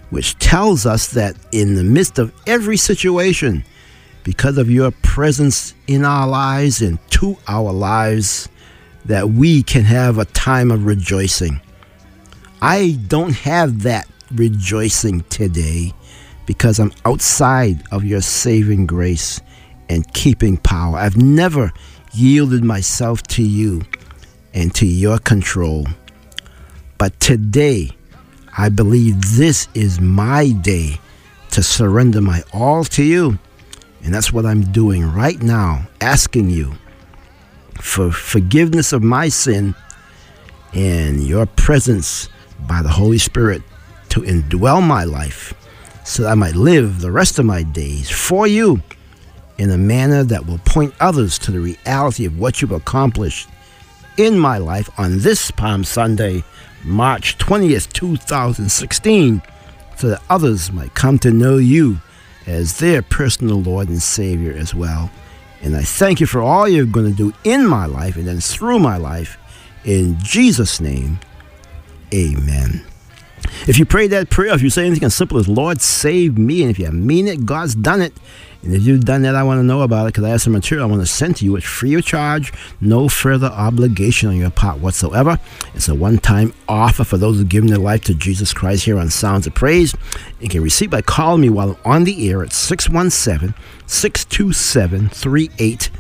which tells us that in the midst of every situation, because of your presence in our lives and to our lives, that we can have a time of rejoicing. I don't have that rejoicing today because I'm outside of your saving grace and keeping power. I've never yielded myself to you and to your control. But today, I believe this is my day to surrender my all to you. And that's what I'm doing right now, asking you for forgiveness of my sin and your presence by the Holy Spirit to indwell my life so that I might live the rest of my days for you in a manner that will point others to the reality of what you've accomplished in my life on this Palm Sunday, March 20th, 2016, so that others might come to know you as their personal Lord and Savior as well. And I thank you for all you're going to do in my life and then through my life. In Jesus' name, amen. If you pray that prayer, if you say anything as simple as, Lord, save me, and if you mean it, God's done it. And if you've done that, I want to know about it because I have some material I want to send to you. It's free of charge, no further obligation on your part whatsoever. It's a one-time offer for those who give their life to Jesus Christ here on Sounds of Praise. You can receive by calling me while I'm on the air at 617-627-3800.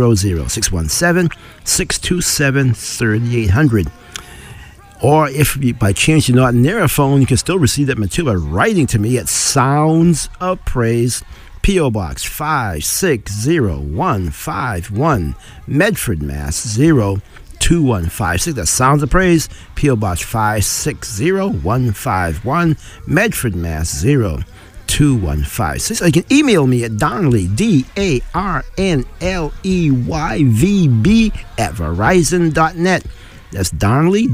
617-627-3800. Or if by chance you're not near a phone, you can still receive that material by writing to me at Sounds of Praise, P.O. Box 560151, Medford, Mass. 02156. That's Sounds of Praise, P.O. Box 560151, Medford, Mass. 02156. Or you can email me at Darnley, DARNLEYVB @Verizon.net. That's Darnley,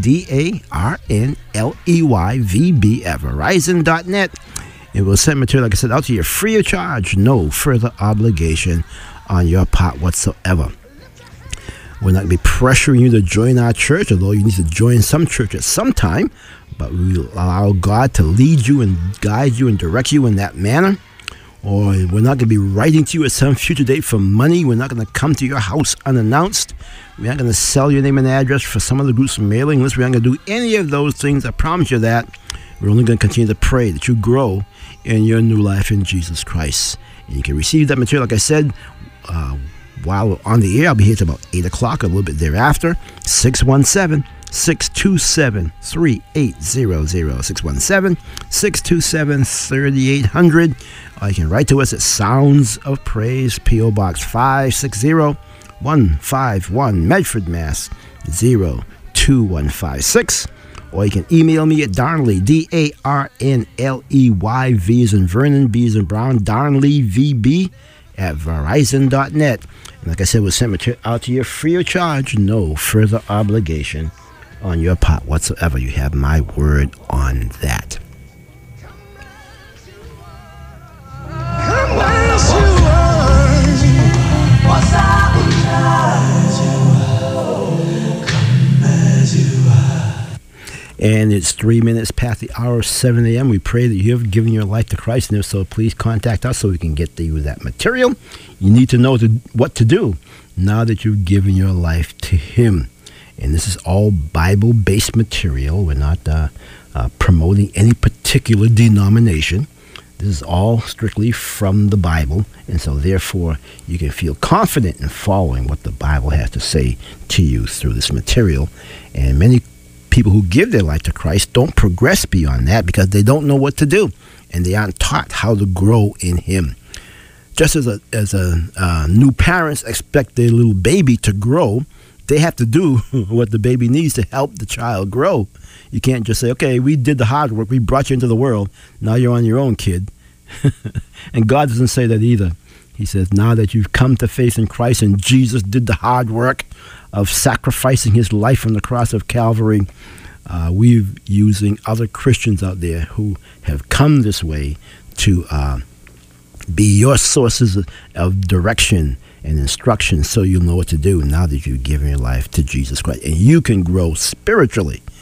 DARNLEYVB @Verizon.net. It will send material, like I said, out to you free of charge, no further obligation on your part whatsoever. We're not going to be pressuring you to join our church, although you need to join some church at some time, but we will allow God to lead you and guide you and direct you in that manner. Or we're not going to be writing to you at some future date for money. We're not going to come to your house unannounced. We're not going to sell your name and address for some of the groups' mailing lists. We're not going to do any of those things. I promise you that. We're only going to continue to pray that you grow in your new life in Jesus Christ. And you can receive that material, like I said, while we're on the air. I'll be here till about 8 o'clock, a little bit thereafter. 617-627-3800. 617-627-3800. Or you can write to us at Sounds of Praise, P.O. Box 560151, Medford, Mass. 02156. Or you can email me at Darnley, DARNLEY, V as in Vernon, B as in Brown, Darnley, VB @Verizon.net. And like I said, we'll send material out to you free of charge, no further obligation on your part whatsoever. You have my word on that. And it's 3 minutes past the hour of 7 a.m. We pray that you have given your life to Christ. And if so, please contact us so we can get you that material. You need to know what to do now that you've given your life to Him. And this is all Bible-based material. We're not promoting any particular denomination. This is all strictly from the Bible. And so, therefore, you can feel confident in following what the Bible has to say to you through this material. And many people who give their life to Christ don't progress beyond that because they don't know what to do and they aren't taught how to grow in Him. Just as new parents expect their little baby to grow, they have to do what the baby needs to help the child grow. You can't just say, okay, we did the hard work, we brought you into the world, now you're on your own, kid. And God doesn't say that either. He says, now that you've come to faith in Christ and Jesus did the hard work of sacrificing His life on the cross of Calvary, we're using other Christians out there who have come this way to be your sources of direction and instruction so you'll know what to do now that you've given your life to Jesus Christ. And you can grow spiritually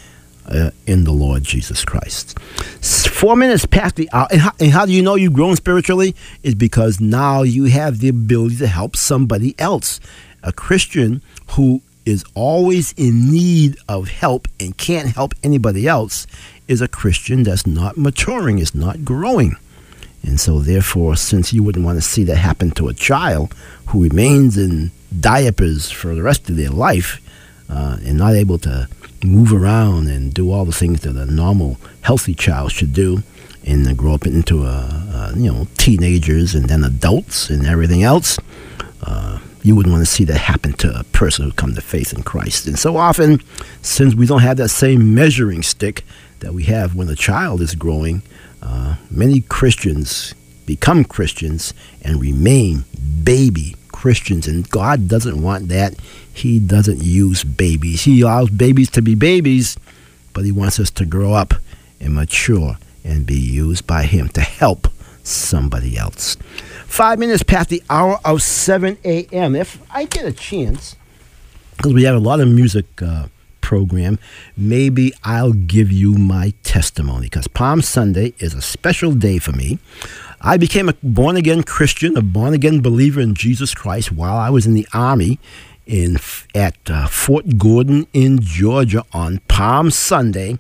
in the Lord Jesus Christ. 4 minutes past the hour. And how do you know you've grown spiritually? Is because now you have the ability to help somebody else. A Christian who is always in need of help and can't help anybody else is a Christian that's not maturing, is not growing. And so therefore, since you wouldn't want to see that happen to a child who remains in diapers for the rest of their life and not able to move around and do all the things that a normal, healthy child should do, and grow up into teenagers and then adults and everything else, you wouldn't want to see that happen to a person who come to faith in Christ. And so often, since we don't have that same measuring stick that we have when a child is growing, many Christians become Christians and remain baby Christians, and God doesn't want that. He doesn't use babies. He allows babies to be babies, but he wants us to grow up and mature and be used by him to help somebody else. 5 minutes past the hour of 7 a.m. If I get a chance, because we have a lot of music program, maybe I'll give you my testimony, because Palm Sunday is a special day for me. I became a born-again Christian, a born-again believer in Jesus Christ while I was in the Army at Fort Gordon in Georgia on Palm Sunday,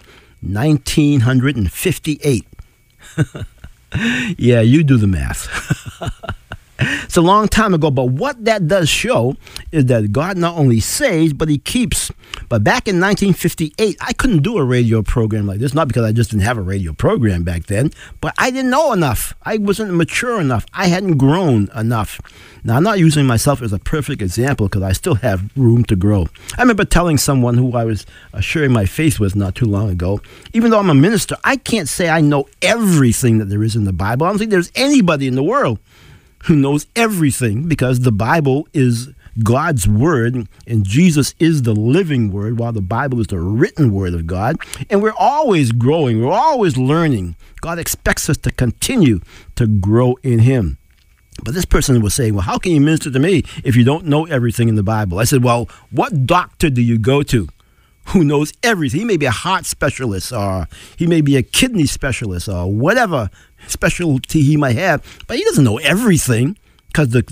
1958. Yeah, you do the math. It's a long time ago, but what that does show is that God not only saves, but he keeps. But back in 1958, I couldn't do a radio program like this, not because I just didn't have a radio program back then, but I didn't know enough. I wasn't mature enough. I hadn't grown enough. Now, I'm not using myself as a perfect example because I still have room to grow. I remember telling someone who I was sharing my faith with not too long ago, even though I'm a minister, I can't say I know everything that there is in the Bible. I don't think there's anybody in the world who knows everything, because the Bible is God's word and Jesus is the living word, while the Bible is the written word of God. And we're always growing. We're always learning. God expects us to continue to grow in him. But this person was saying, well, how can you minister to me if you don't know everything in the Bible? I said, well, what doctor do you go to who knows everything? He may be a heart specialist, or he may be a kidney specialist, or whatever specialty he might have, but he doesn't know everything, because the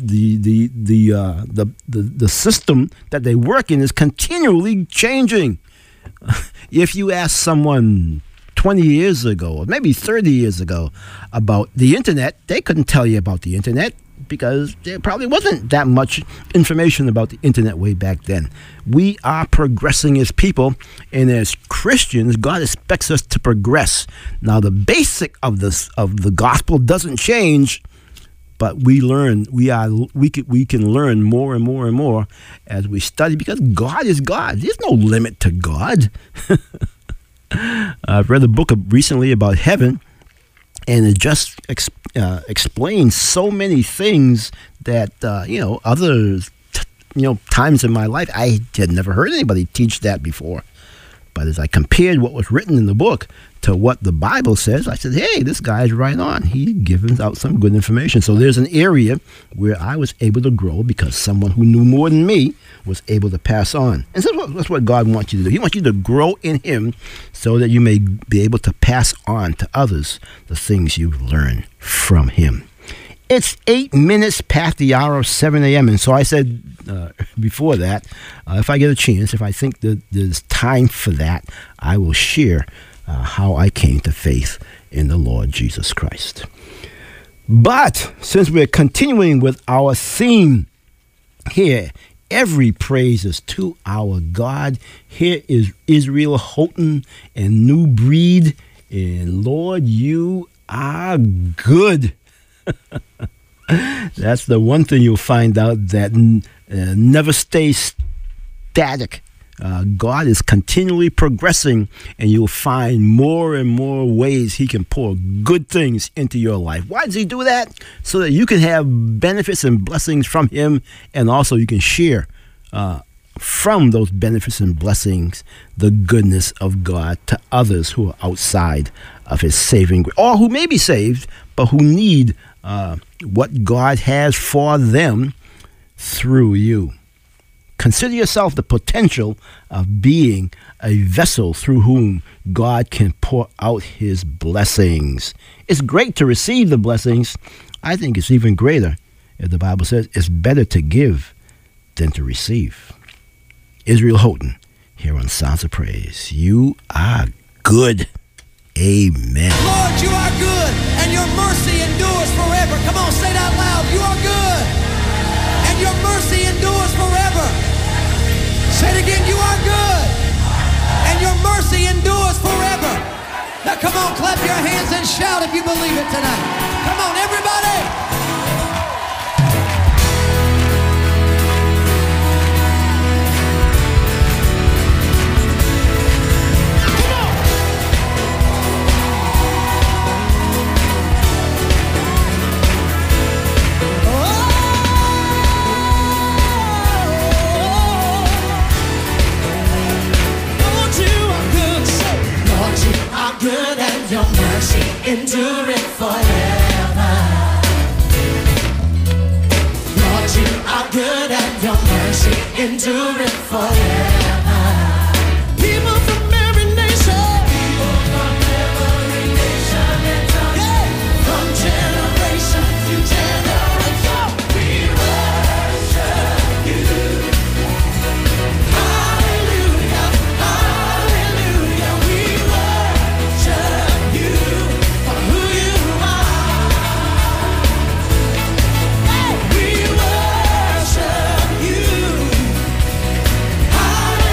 system that they work in is continually changing. If you ask someone 20 years ago, or maybe 30 years ago, about the internet, they couldn't tell you about the internet, because there probably wasn't that much information about the internet way back then. We are progressing as people, and as Christians, God expects us to progress. Now, the basic of the gospel doesn't change, but we learn. We can learn more and more and more as we study, because God is God. There's no limit to God. I've read a book recently about heaven, and it just explains so many things that other times in my life I had never heard anybody teach that before. But as I compared what was written in the book to what the Bible says, I said, hey, this guy's right on. He's giving out some good information. So there's an area where I was able to grow because someone who knew more than me was able to pass on. And so that's what God wants you to do. He wants you to grow in him so that you may be able to pass on to others the things you've learned from him. It's 8 minutes past the hour of 7 a.m. And so I said before that, if I get a chance, if I think that there's time for that, I will share how I came to faith in the Lord Jesus Christ. But since we're continuing with our theme here, every praise is to our God. Here is Israel Houghton and New Breed. And Lord, you are good. That's the one thing you'll find out, that never stays static. God is continually progressing, and you'll find more and more ways he can pour good things into your life. Why does he do that? So that you can have benefits and blessings from him, and also you can share from those benefits and blessings the goodness of God to others who are outside of his saving grace, or who may be saved, but who need what God has for them through you. Consider yourself the potential of being a vessel through whom God can pour out his blessings. It's great to receive the blessings. I think it's even greater if the Bible says it's better to give than to receive. Israel Houghton, here on Sounds of Praise. You are good. Amen. Lord, you are good, and your mercy endures forever. Come on, say it out loud. You are good, and your mercy endures forever. Say it again. You are good, and your mercy endures forever. Now, come on, clap your hands and shout if you believe it tonight. Come on, everybody. Good and your mercy endureth forever. Lord, you are good and your mercy endureth forever. People from every nation, and tongue, from generation to generation, we worship you. Hallelujah, hallelujah, we worship you for who you are. Hey, we worship you. Hallelujah.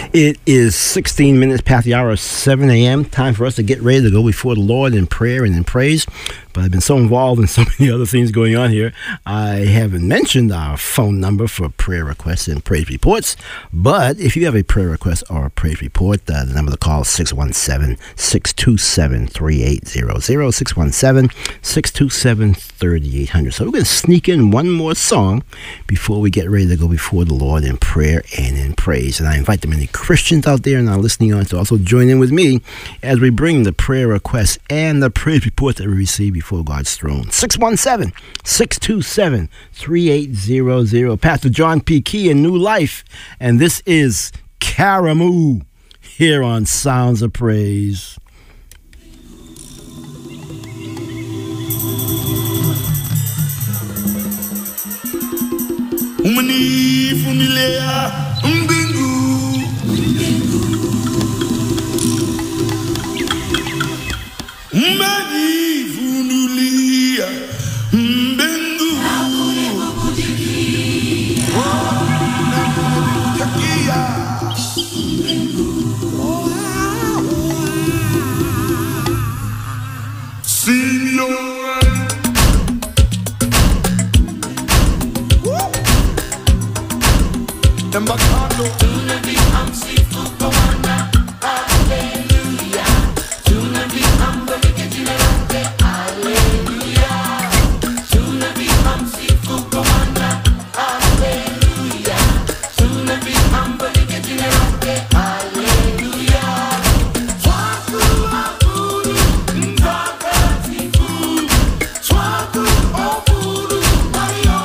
It is 16 minutes past the hour of 7 a.m. Time for us to get ready to go before the Lord in prayer and in praise. But I've been so involved in so many other things going on here, I haven't mentioned our phone number for prayer requests and praise reports. But if you have a prayer request or a praise report, the number to call is 617-627-3800, 617-627-3800. So we're going to sneak in one more song before we get ready to go before the Lord in prayer and in praise. And I invite the many Christians out there and our listening on to also join in with me as we bring the prayer requests and the praise report that we receive before God's throne. 617-627-3800. Pastor John P. Key in New Life. And this is Karamu here on Sounds of Praise. Umani funilea mbingu Umani funulia mbingu Sing your Embacando Tunabi amsifu kawana Hallelujah Tunabi ambalike jina lake Hallelujah Tunabi amsifu kawana Hallelujah Tunabi ambalike jina lake Hallelujah Twaku aburu mtakatifu Twaku aburu Mario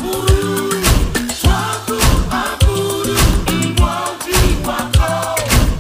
aburu Twaku aburu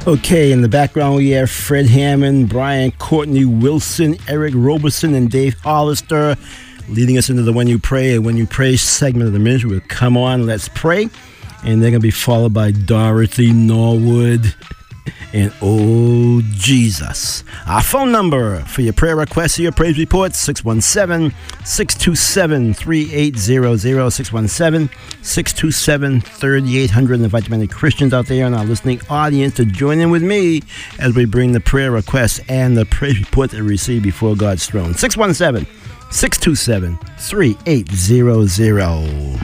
Okay, in the background we have Fred Hammond, Brian Courtney Wilson, Eric Roberson, and Dave Hollister leading us into the When You Pray. And When You Pray segment of the ministry will come on, Let's Pray. And they're going to be followed by Dorothy Norwood and Oh Jesus. Our phone number for your prayer requests or your praise reports, 617-627-3800, 617-627-3800. And invite many Christians out there in our listening audience to join in with me as we bring the prayer requests and the praise report that we receive before God's throne. 617-627-3800.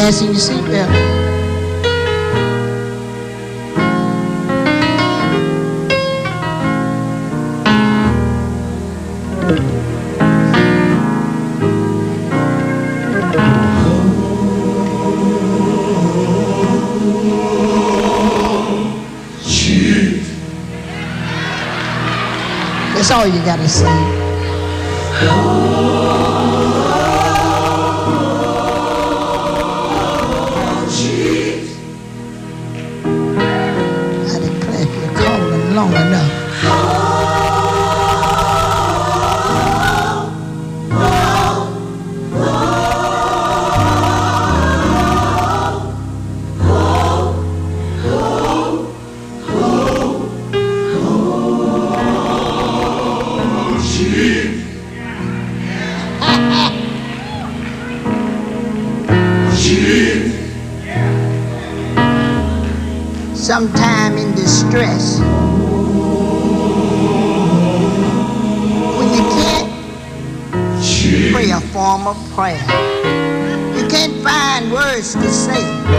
Fasten your seatbelt. That's all you gotta say. I declare if you're calling long enough. Sometime in distress, when you can't pray a form of prayer, you can't find words to say.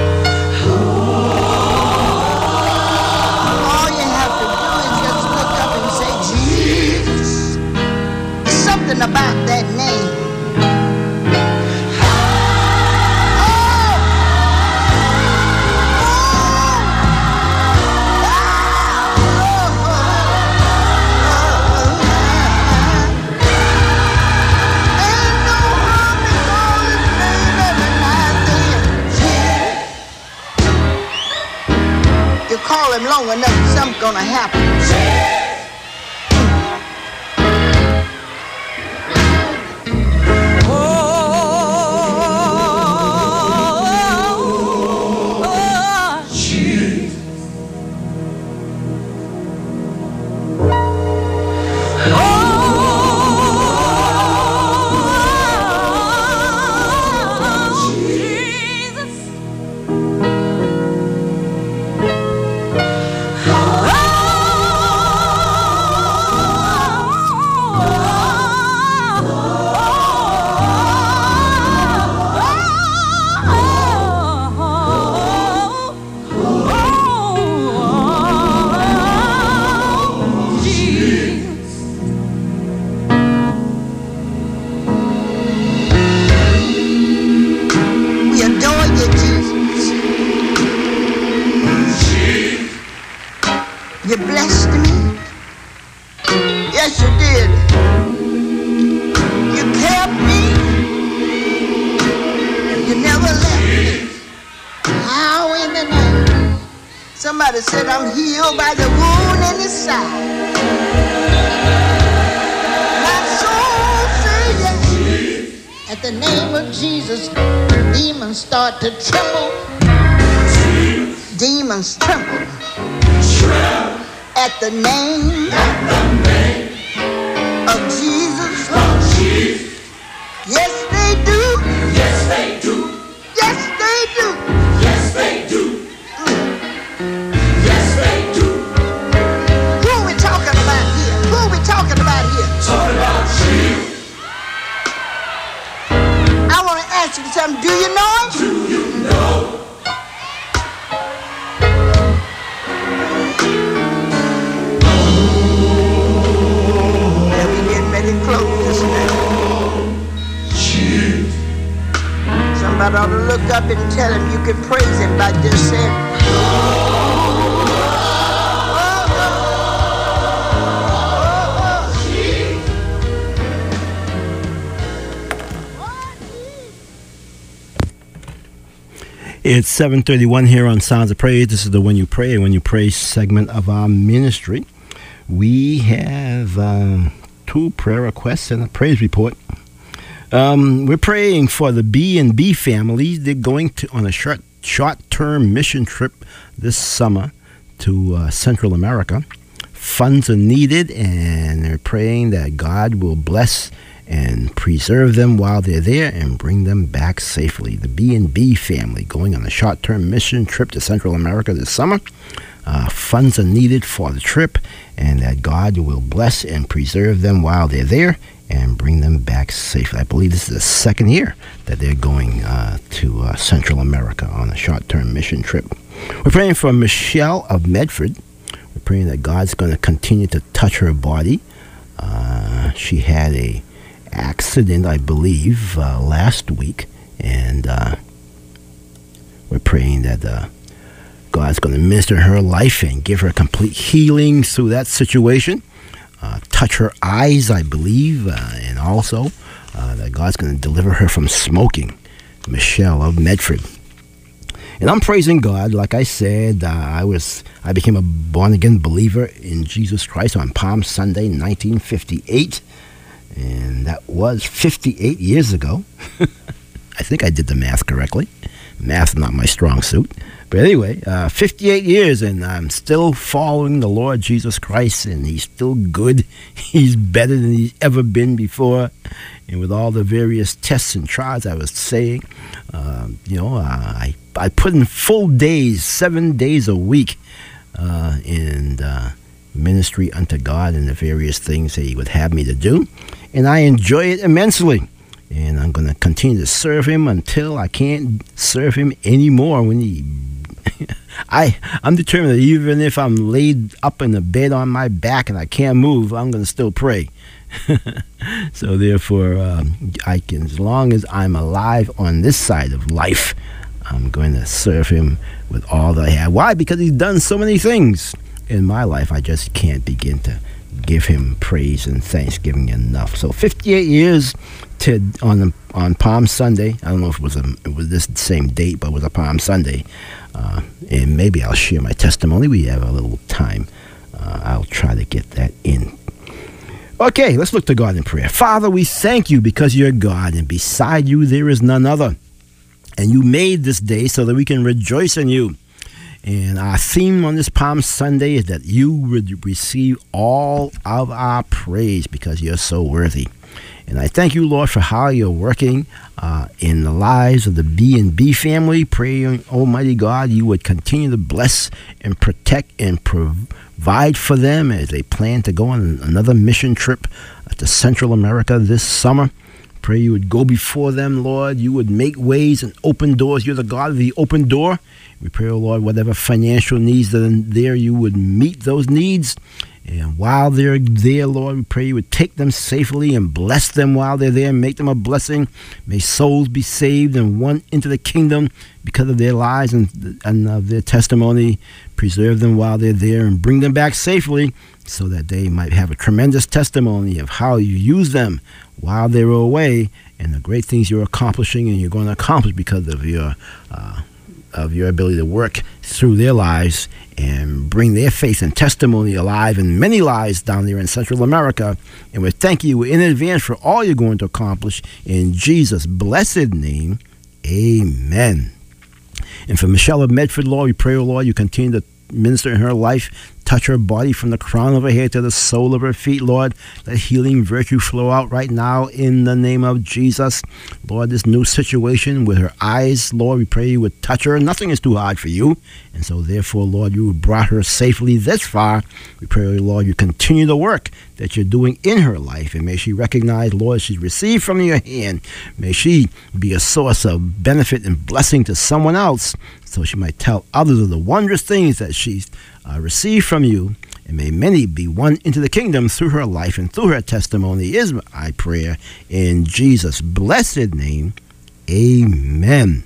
All you have to do is just look up and say, Jesus. Something about that name. Call him long enough, something's gonna happen. You blessed me. Yes, you did. You kept me. You never left me. How in the name? Somebody said I'm healed by the wound in his side. My soul says yes. At the name of Jesus, demons start to tremble. Demons tremble. At the name of Jesus. Yes, they do. Yes, they do. Yes, they do. Yes, they do. Yes, they do. Who are we talking about here? Who are we talking about here? Talking about Jesus. I want to ask you something. Do you know it? Do you know? Somebody ought to look up and tell him you can praise him by just saying, It's 7:31 here on Sounds of Praise. This is the When You Pray and When You Pray segment of our ministry. We have two prayer requests and a praise report. We're praying for the B&B families. They're going on a short-term mission trip this summer to Central America. Funds are needed, and they're praying that God will bless and preserve them while they're there and bring them back safely. The B&B family going on a short-term mission trip to Central America this summer. Funds are needed for the trip, and that God will bless and preserve them while they're there and bring them back safely. I believe this is the second year that they're going to Central America on a short-term mission trip. We're praying for Michelle of Medford. We're praying that God's going to continue to touch her body. She had a accident, I believe, last week, and we're praying that God's going to minister in her life and give her complete healing through that situation. Touch her eyes, I believe, and also that God's going to deliver her from smoking. Michelle of Medford. And I'm praising God. Like I said, I became a born-again believer in Jesus Christ on Palm Sunday, 1958. And that was 58 years ago. I think I did the math correctly. Math's not my strong suit. But anyway, 58 years, and I'm still following the Lord Jesus Christ, and He's still good. He's better than He's ever been before. And with all the various tests and trials, I was saying, I put in full days, 7 days a week, in ministry unto God and the various things that He would have me to do. And I enjoy it immensely. And I'm going to continue to serve Him until I can't serve Him anymore. I'm determined that even if I'm laid up in the bed on my back and I can't move, I'm going to still pray. So therefore, as long as I'm alive on this side of life, I'm going to serve Him with all that I have. Why? Because He's done so many things in my life. I just can't begin to give Him praise and thanksgiving enough. So 58 years on Palm Sunday. I don't know if it was this same date, but it was a Palm Sunday. And maybe I'll share my testimony. We have a little time. I'll try to get that in. Okay, let's look to God in prayer. Father, we thank You because You're God, and beside You there is none other. And You made this day so that we can rejoice in You. And our theme on this Palm Sunday is that You would receive all of our praise because You're so worthy. And I thank You, Lord, for how You're working in the lives of the B&B family. Praying, Almighty God, You would continue to bless and protect and provide for them as they plan to go on another mission trip to Central America this summer. Pray You would go before them, Lord. You would make ways and open doors. You're the God of the open door. We pray, oh Lord, whatever financial needs that are there, You would meet those needs. And while they're there, Lord, we pray You would take them safely and bless them while they're there and make them a blessing. May souls be saved and won into the kingdom because of their lives and of their testimony. Preserve them while they're there and bring them back safely so that they might have a tremendous testimony of how You use them while they were away and the great things You're accomplishing and You're going to accomplish because of Your ability to work through their lives and bring their faith and testimony alive in many lives down there in Central America. And we thank You in advance for all You're going to accomplish. In Jesus' blessed name, amen. And for Michelle of Medford, Lord, we pray, oh Lord, You continue to minister in her life. Touch her body from the crown of her head to the sole of her feet, Lord. Let healing virtue flow out right now in the name of Jesus. Lord, this new situation with her eyes, Lord, we pray You would touch her. Nothing is too hard for You. And so therefore, Lord, You brought her safely this far. We pray, Lord, You continue the work that You're doing in her life. And may she recognize, Lord, she's received from Your hand. May she be a source of benefit and blessing to someone else so she might tell others of the wondrous things that she's received from You, and may many be won into the kingdom through her life and through her testimony is my prayer in Jesus' blessed name, amen.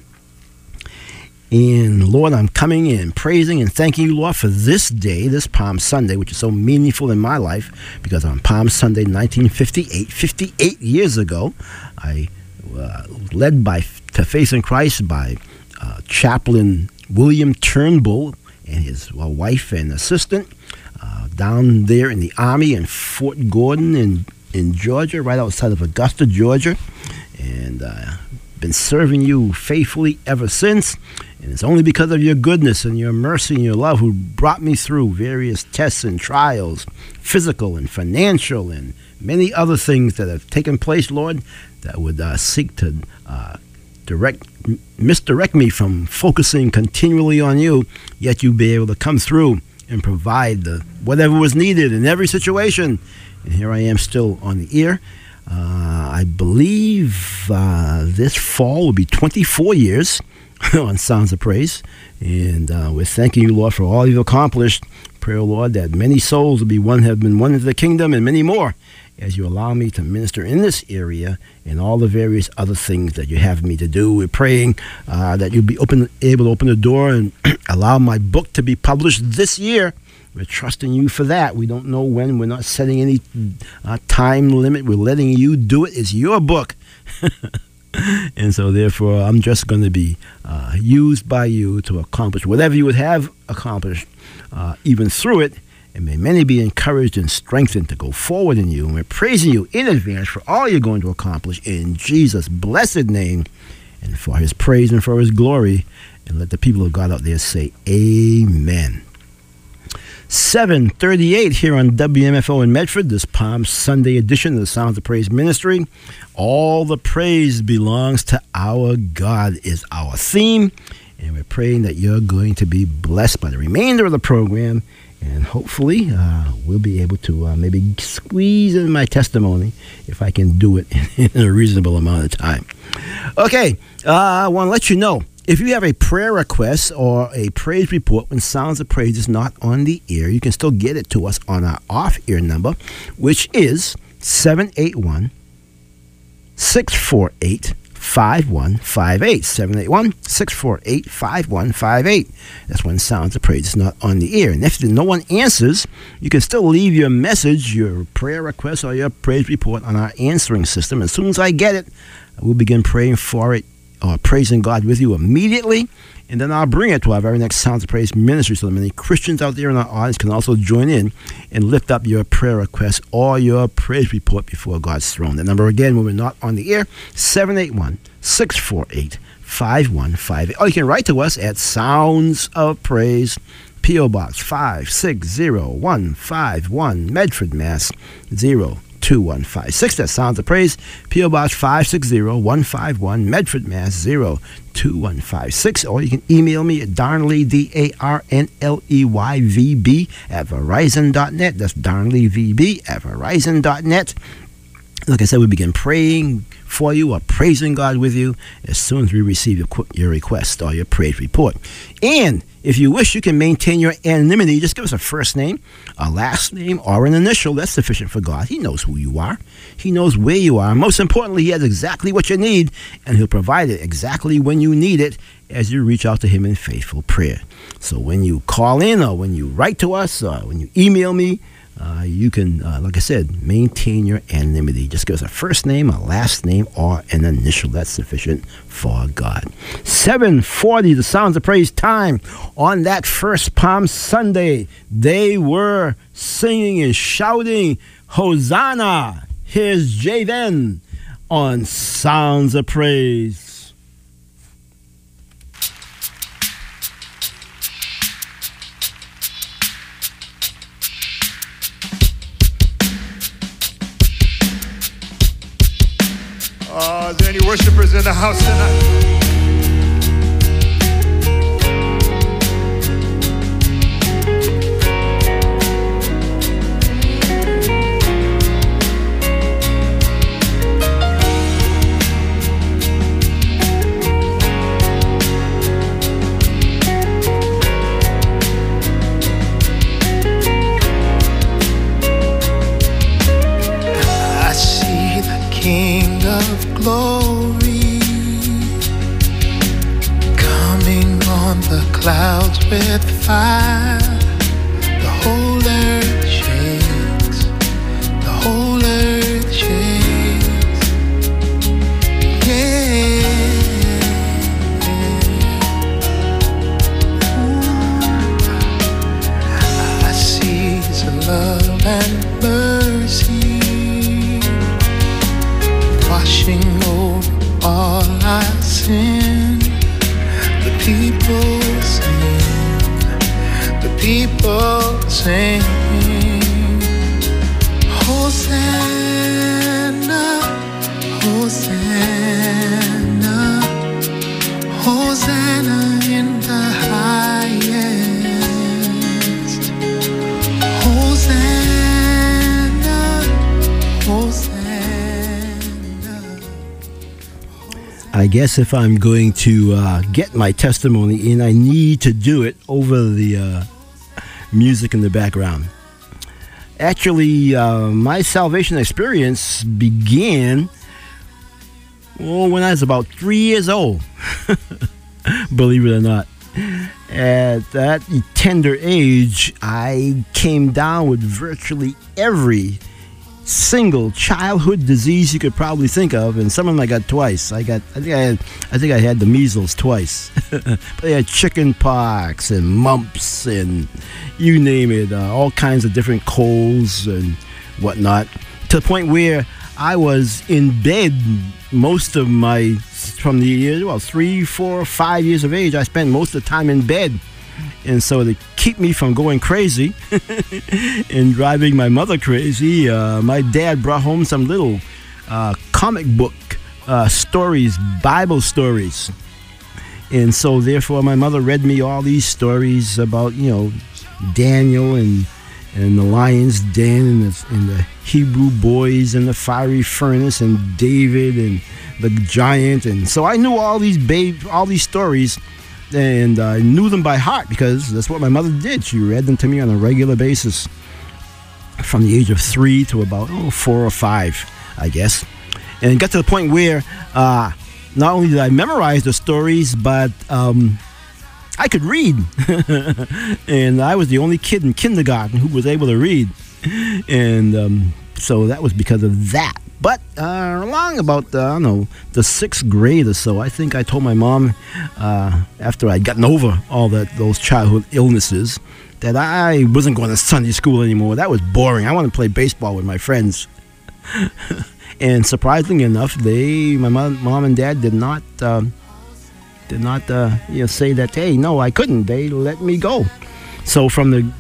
And Lord, I'm coming in praising and thanking You, Lord, for this day, this Palm Sunday, which is so meaningful in my life because on Palm Sunday 1958, 58 years ago, I led to faith in Christ by Chaplain William Turnbull and his wife and assistant down there in the Army in Fort Gordon in Georgia, right outside of Augusta, Georgia. And been serving you faithfully ever since. And it's only because of your goodness and your mercy and your love who brought me through various tests and trials, physical and financial and many other things that have taken place, Lord, that would seek to misdirect me from focusing continually on you, yet you be able to come through and provide whatever was needed in every situation. And here I am still on the air. I believe this fall will be 24 years on Sounds of Praise. And we're thanking you, Lord, for all you've accomplished. Pray, O Lord, that many souls have been won into the kingdom and many more as you allow me to minister in this area and all the various other things that you have me to do. We're praying that you'll be able to open the door and allow my book to be published this year. We're trusting you for that. We don't know when. We're not setting any time limit. We're letting you do it. It's your book. And so, therefore, I'm just going to be used by you to accomplish whatever you would have accomplished, even through it. And may many be encouraged and strengthened to go forward in you. And we're praising you in advance for all you're going to accomplish in Jesus' blessed name and for his praise and for his glory. And let the people of God out there say, amen. 7:38 here on WMFO in Medford, this Palm Sunday edition of the Sounds of Praise Ministry. All the praise belongs to our God is our theme. And we're praying that you're going to be blessed by the remainder of the program. And hopefully we'll be able to maybe squeeze in my testimony if I can do it in a reasonable amount of time. Okay, I want to let you know, if you have a prayer request or a praise report when Sounds of Praise is not on the air, you can still get it to us on our off-air number, which is 781-648-5158. 781-648-5158. That's when Sounds of Praise is not on the air. And if no one answers, you can still leave your message, your prayer request, or your praise report on our answering system. As soon as I get it, we'll begin praying for it or praising God with you immediately. And then I'll bring it to our very next Sounds of Praise ministry so that many Christians out there in our audience can also join in and lift up your prayer request or your praise report before God's throne. The number again, when we're not on the air, 781-648-5158. Or you can write to us at Sounds of Praise, P.O. Box 560-151, Medford, Mass. 02156. That Sounds of Praise, P.O. Box 560-151, Medford, Mass. 02156. Or you can email me at Darnley, DARNLEYVB at Verizon.net. That's DarnleyVB at Verizon.net. Like I said, we begin praying for you or praising God with you as soon as we receive your request or your praise report. And if you wish, you can maintain your anonymity. Just give us a first name, a last name, or an initial. That's sufficient for God. He knows who you are. He knows where you are. Most importantly, he has exactly what you need, and he'll provide it exactly when you need it as you reach out to him in faithful prayer. So when you call in or when you write to us or when you email me, you can, like I said, maintain your anonymity. Just give us a first name, a last name, or an initial. That's sufficient for God. 7:40, the Sounds of Praise time. On that first Palm Sunday, they were singing and shouting, Hosanna! Here's Javen on Sounds of Praise. Is there any worshipers in the house tonight? I see the King of Glory coming on the clouds with fire. The whole earth shakes. The whole earth shakes. Yeah. Ooh. I see His love and mercy washing over all I people sing, Hosanna, Hosanna, Hosanna in the highest. Hosanna, Hosanna. I guess if I'm going to get my testimony in, I need to do it over the music in the background. Actually, my salvation experience began when I was about 3 years old. Believe it or not. At that tender age, I came down with virtually every single childhood disease you could probably think of, and some of them I got twice. I think I had the measles twice. But I had chicken pox and mumps and you name it, all kinds of different colds and whatnot, to the point where I was in bed most of from the years, 3, 4, 5 years of age. I spent most of the time in bed. And so to keep me from going crazy and driving my mother crazy, my dad brought home some little comic book stories, Bible stories. And so therefore my mother read me all these stories about, Daniel and the lion's den and the Hebrew boys and the fiery furnace and David and the giant. And so I knew all these stories. And I knew them by heart because that's what my mother did. She read them to me on a regular basis from the age of 3 to about 4 or 5, I guess. And it got to the point where not only did I memorize the stories, but I could read. And I was the only kid in kindergarten who was able to read. And so that was because of that. But along about, the 6th grade or so, I think I told my mom, after I'd gotten over all those childhood illnesses, that I wasn't going to Sunday school anymore. That was boring. I wanted to play baseball with my friends. And surprisingly enough, my mom and dad did not say that, hey, no, I couldn't. They let me go. So from the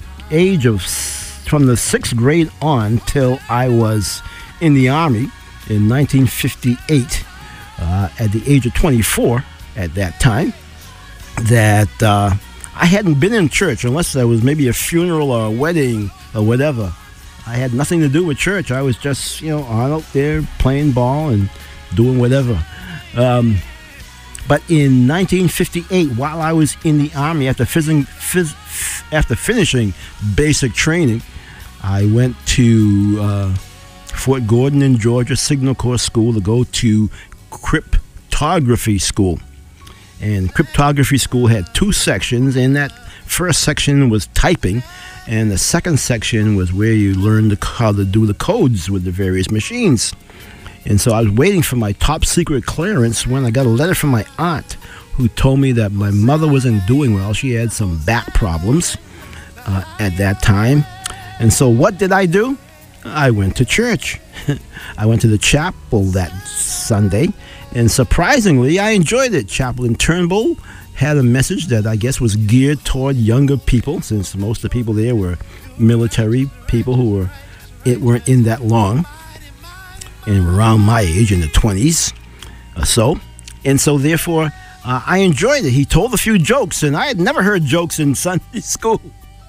6th grade on till I was in the Army in 1958, at the age of 24 at that time, that I hadn't been in church unless there was maybe a funeral or a wedding or whatever. I had nothing to do with church. I was just, on out there playing ball and doing whatever. But in 1958, while I was in the Army, after finishing basic training, I went to Fort Gordon in Georgia Signal Corps School to go to cryptography school. And cryptography school had 2 sections, and that first section was typing, and the second section was where you learned how to do the codes with the various machines. And so I was waiting for my top secret clearance when I got a letter from my aunt who told me that my mother wasn't doing well. She had some back problems at that time. And so what did I do? I went to church. I went to the chapel that Sunday, and surprisingly, I enjoyed it. Chaplain Turnbull had a message that I guess was geared toward younger people, since most of the people there were military people who weren't in that long, and around my age, in the 20s or so. And so therefore, I enjoyed it. He told a few jokes, and I had never heard jokes in Sunday school.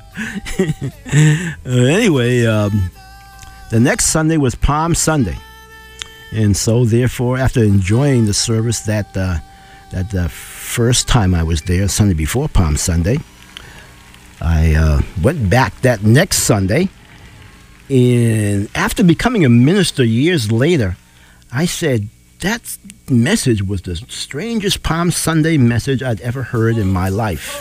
Anyway, the next Sunday was Palm Sunday. And so therefore, after enjoying the service that the first time I was there, Sunday before Palm Sunday, I went back that next Sunday. And after becoming a minister years later, I said, that message was the strangest Palm Sunday message I'd ever heard in my life.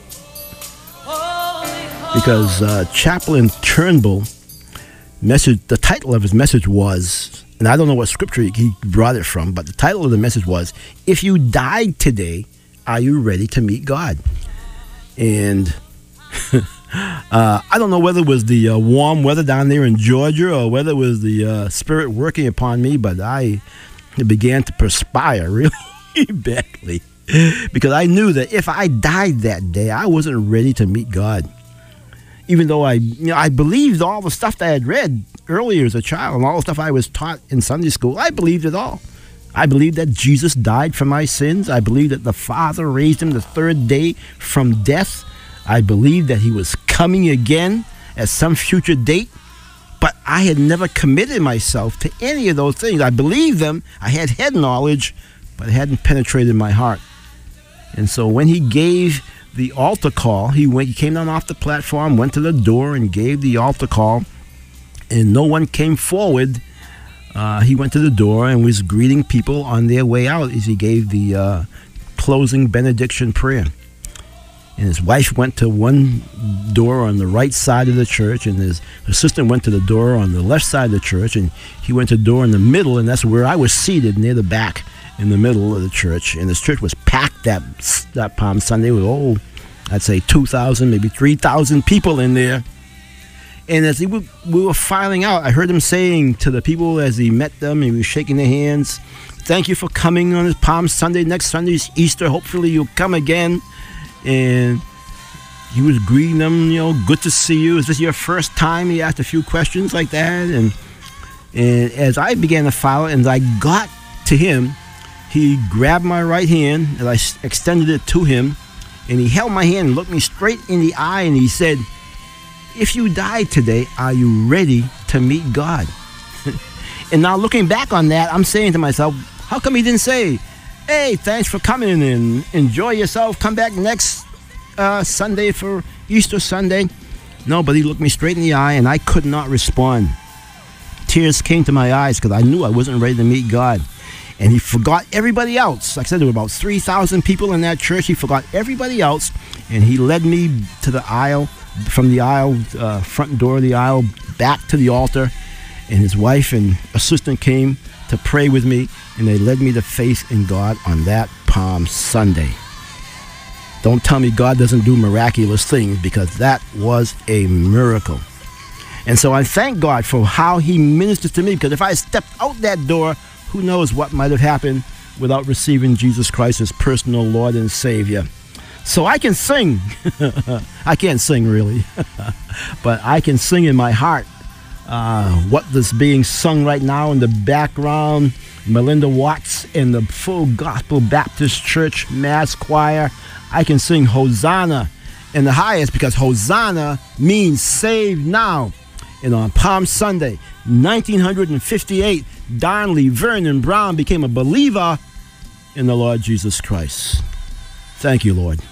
Because Chaplain Turnbull the title of his message was, and I don't know what scripture he brought it from, but the title of the message was, "If you died today, are you ready to meet God?" And I don't know whether it was the warm weather down there in Georgia or whether it was the Spirit working upon me, but I began to perspire really badly, because I knew that if I died that day, I wasn't ready to meet God. even though I believed all the stuff that I had read earlier as a child and all the stuff I was taught in Sunday school. I believed it all. I believed that Jesus died for my sins. I believed that the Father raised him the third day from death. I believed that he was coming again at some future date. But I had never committed myself to any of those things. I believed them. I had head knowledge, but it hadn't penetrated my heart. And so when he gave the altar call, he came down off the platform, went to the door and gave the altar call, and no one came forward. He went to the door and was greeting people on their way out as he gave the closing benediction prayer. And his wife went to one door on the right side of the church, and his assistant went to the door on the left side of the church, and he went to the door in the middle, and that's where I was seated, near the back in the middle of the church. And this church was packed that Palm Sunday with, I'd say 2,000, maybe 3,000 people in there. And as we were filing out, I heard him saying to the people as he met them, and he was shaking their hands, "Thank you for coming on this Palm Sunday. Next Sunday's Easter. Hopefully you'll come again." And he was greeting them, "Good to see you. Is this your first time?" He asked a few questions like that. And as I began to file and I got to him, he grabbed my right hand and I extended it to him. And he held my hand and looked me straight in the eye, and he said, "If you died today, are you ready to meet God?" And now looking back on that, I'm saying to myself, how come he didn't say, "Hey, thanks for coming and enjoy yourself. Come back next Sunday for Easter Sunday"? No, but he looked me straight in the eye, and I could not respond. Tears came to my eyes because I knew I wasn't ready to meet God. And he forgot everybody else. Like I said, there were about 3,000 people in that church. He forgot everybody else, and he led me to the aisle, from the aisle, front door of the aisle, back to the altar. And his wife and assistant came to pray with me, and they led me to faith in God on that Palm Sunday. Don't tell me God doesn't do miraculous things, because that was a miracle. And so I thank God for how he ministered to me, because if I stepped out that door, who knows what might have happened without receiving Jesus Christ as personal Lord and Savior. So I can sing. I can't sing really, but I can sing in my heart. What is being sung right now in the background, Melinda Watts and the Full Gospel Baptist Church Mass Choir. I can sing Hosanna in the highest, because Hosanna means save now. And on Palm Sunday, 1958, Darnley Vernon Brown became a believer in the Lord Jesus Christ. Thank you, Lord.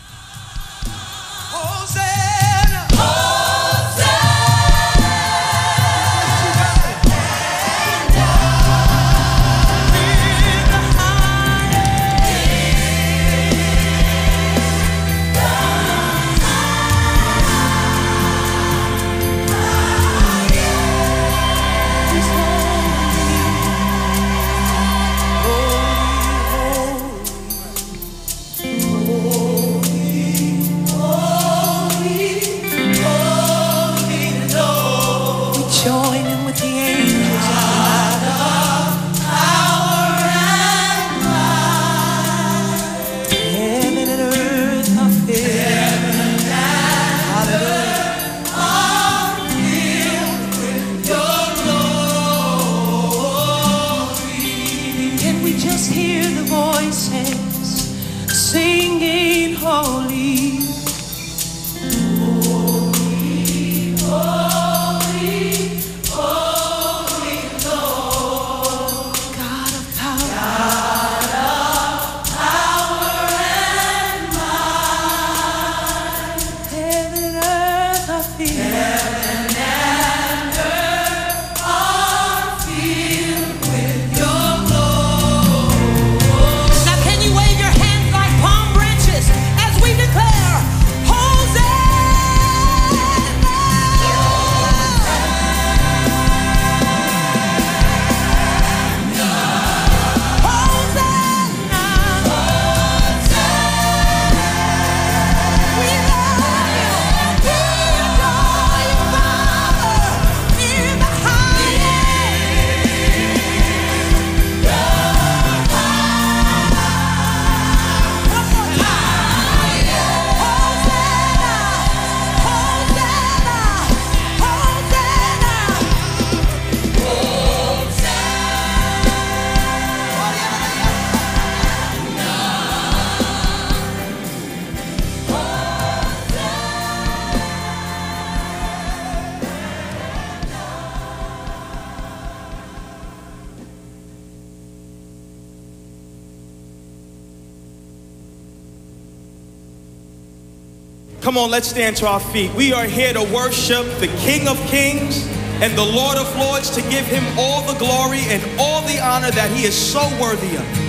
Come on, let's stand to our feet. We are here to worship the King of Kings and the Lord of Lords, to give him all the glory and all the honor that he is so worthy of.